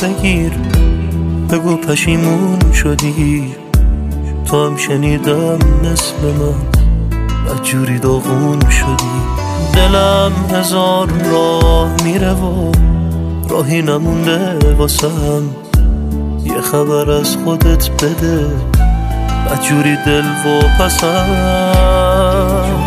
بگیر، بگو پشیمون شدی. تو هم شنیدم مثل من بدجوری داغون شدی. دلم هزار راه میره و راهی نمونده واسم. یه خبر از خودت بده، بدجوری دل و پسم.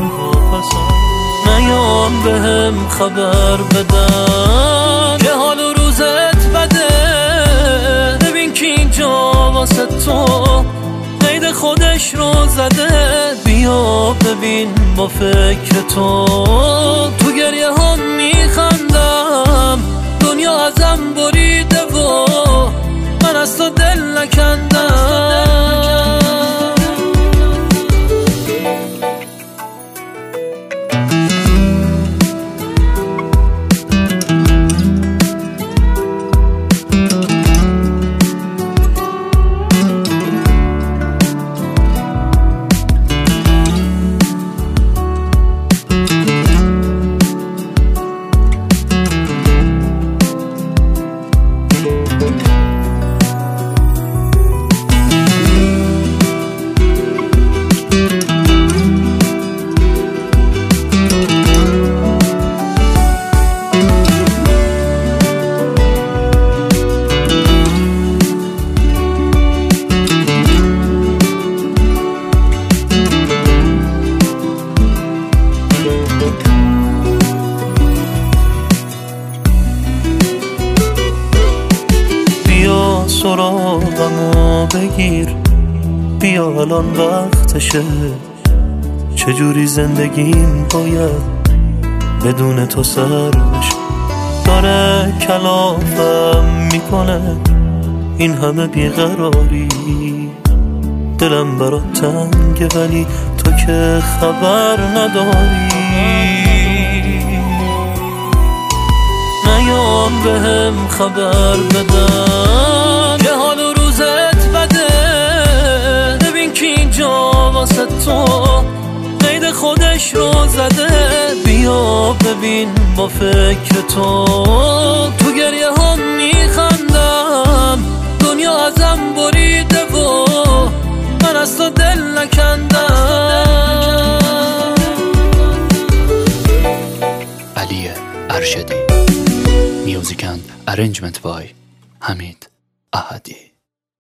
نیام بهم خبر بدن که حال و روزت بده. ببین که اینجا واسه تو قید خودش رو زده. بیا ببین با فکر تو گریه ها میخندم. دنیا ازم بریده و من از تو دل نکندم. سراغمو بگیر، بیا الان وقتشه. چجوری زندگیم باید بدون تو سر بشه. داره کلافم میکنه این همه بیقراری. دلم برات تنگه ولی تو که خبر نداری. نیام بهم خبر بدن که حال و روزت بده. ببین که اینجا واسه تو قید خودش رو زده. بیا ببین با فکر تو گریه ها میخندم. دنیا ازم بریده و من از تو دل نکندم. علی ارشدی. Music and arrangement by حمید احدی.